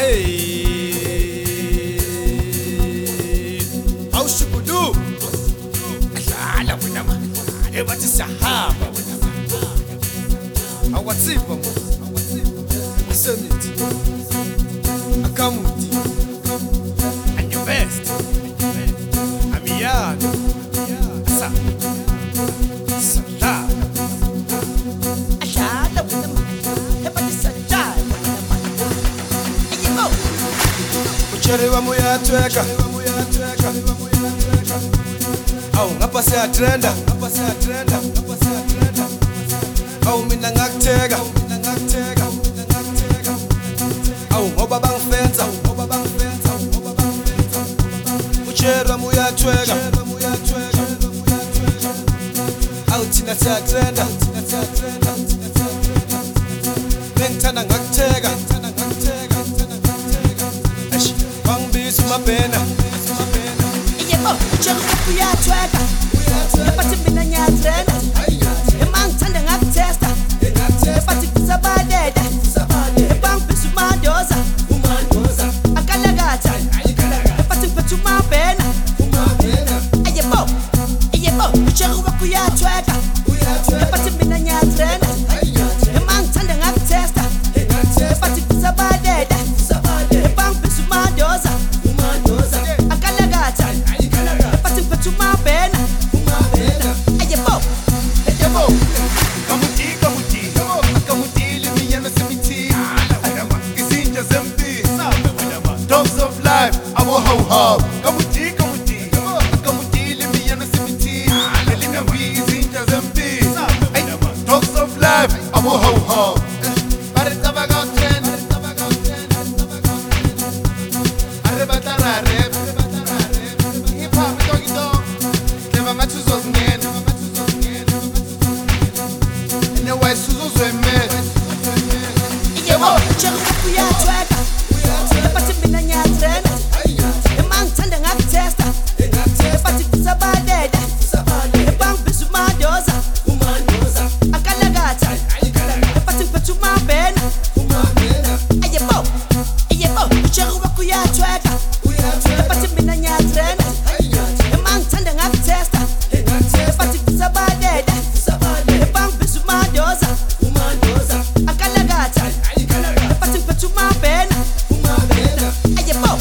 Awushukudu adlala wena ma ebathi siyahamba wena ma awathipa mo asemithi akamuthi and your best amiyano sa sala adlala wena ma ebathi siyahamba wena ma ayimo ucherewa muyatweka awu ngapha siyatrenda awu mina ngakutheka awu ngoba bangifenza ucherwa muyathweka awu thina siyatrenda bengithanda ngakutheka eish bangibisa umabhena ayimo ujeruwa kuyathweka ebathi mina ngiyatrenda emangithanda ngakutesta ebathi kusabalele ebangibisa umandoza akalakatha ebathi ngiphethe umabhena ayimo ujeruwa kuyathweka ebathi mina ngiyatrenda emangithanda ngakutesta ebathi kusabalele ebangibisa umandoza akalakatha ebathi ngiphethe umabhena ayimo Dogs of life, I will ho. Kamuti, kamutili mi yana simiti. Elina we zinja zambi. Dogs of life, I will ho. Barita baga ten. Arrebata rare. Hip hop doggy dog. Never match us again. And the white Suzu's man. ayimo ujeruwa kuyathweka ebathi mina ngiyatrenda emangithanda ngakutesta ebathi kusabalele ebangibisa umandoza akalakatha ebathi ngiphethe umabhena ayimo ujeruwa kuyathweka ebathi mina ngiyatrenda emangithanda ngakutesta ebathi kusabalele ebangibisa umandoza akalakatha ebathi ngiphethe umabhena ayimo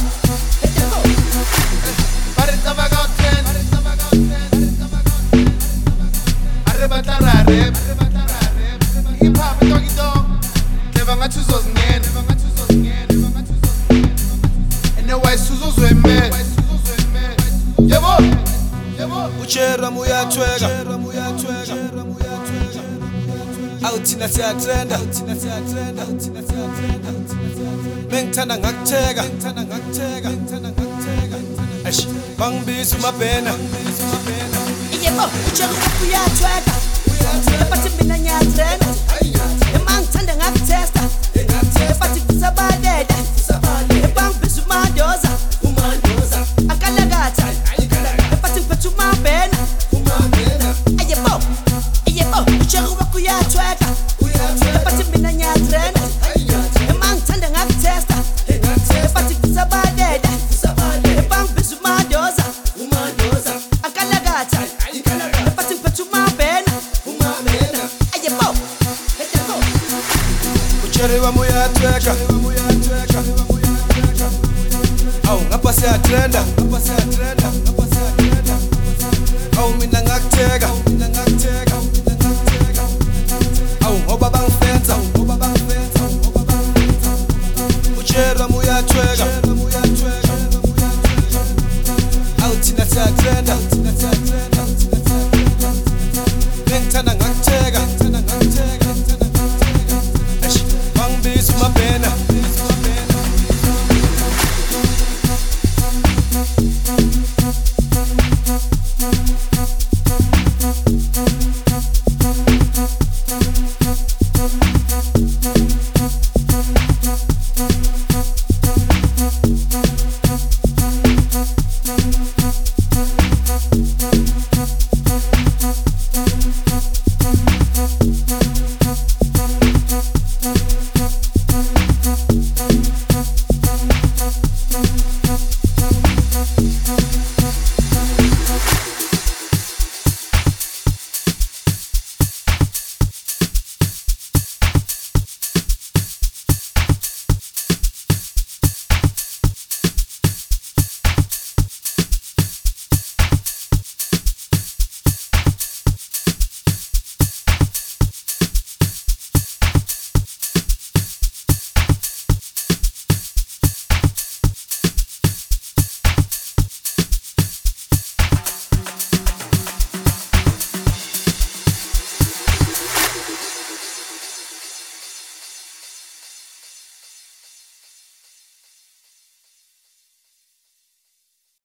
Barita baga ten. Arrebata rare. Hip hop doggy dog. Never match us again. And the white Suzu's man. Yebo. ucherwa muyathweka awu thina siyatrenda bengithanda ngakutheka eish bangibisa umabhena ayimo ujeruwa kuyathweka ebathi mina ngiyatrenda emangithanda ngakutesta ebathi kusabalele ebangibisa umandoza akalakatha ebathi ngiphethe umabhena ayimo ujeruwa kuyathweka ebathi mina ngiyatrenda emangithanda ngakutesta ebathi kusabalele ebangibisa umandoza akalakatha ebathi ngiphethe umabhena ayimo ucherwa muyathweka awu ngapha siyatrenda awu mina ngakutheka